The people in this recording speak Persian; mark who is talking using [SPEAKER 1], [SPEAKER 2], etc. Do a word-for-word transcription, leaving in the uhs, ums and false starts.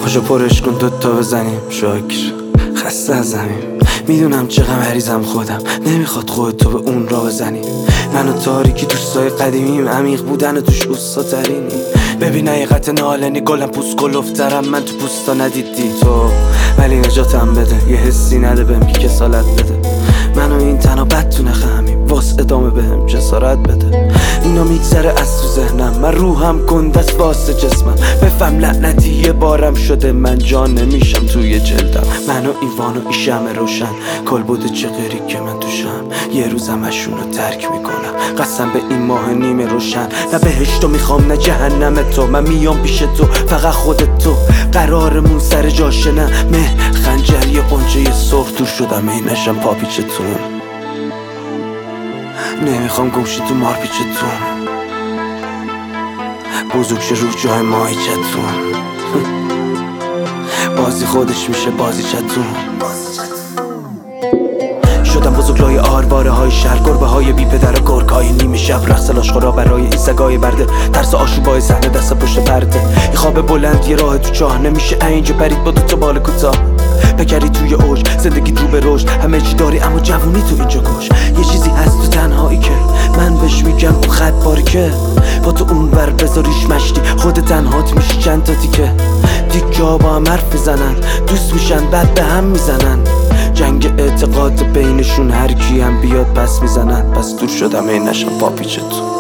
[SPEAKER 1] پاشو پرش کن دوتا بزنیم شاکر خسته از زمین. میدونم چقدر مریضم خودم، نمیخواد خودتو به اون را بزنی. من و تاریکی دوستای قدیمیم، عمیق بودن و توش اوستا ترینی. ببین حقیقت نالنی گلم پوست گلفترم، من تو پوستا ندیدی تو، ولی نجاتم بده. یه حسی نده بهم که کسالت بده. من و این تنها بد تو نخمیم، واس ادامه بهم جسارت بده. اینا میگذره از تو ذهنم، من روحم گندست واسه جسمم. بفهم لعنتی یه بارم شده، من جان نمیشم توی جلدم. من و ایوان و ای شمع روشن، کل بوده چه غیری که من توشم. یه روز همشونو ترک میکنم، قسم به این ماه نیمه روشن. نه بهشتو میخوام نه جهنم تو، من میام پیش تو فقط خودت تو. قرارمون سر جاشه نه مه خنجر یه قنچه سرخ دور شدم ای نشم پاپیچتون. نمیخوام گوشی تو مار پیچتون، بزرگ شه رو جای ماهیچتون. بازی خودش میشه بازی چتون. شدم بزرگ لای آرواره های شهر، گربه های بی پدر و گرگ های نیمه شب. رقص لاشخورا برای این سگای برده، ترس آشوبای صحنه دست پشت پرده. یه خواب بلند یه راه تو چاه، نمیشه اینجا پرید با دوتا بال کوتاه. بگری توی اوج زندگی رو به رشد، همه چی داری اما جوونی تو اینجا کش. یه چیزی هست تو تنهایی که من بهش میگم اون خط باریکه. با تو اون ور بذاریش مشتی، خود تنهات میشی چند تا تیکه. دیگه با هم حرف میزنن، دوست میشن بعد به هم میزنن. جنگ اعتقاد بینشون هر کی هم بیاد پس میزنن. پس دور شدم این نشم پاپیچتون.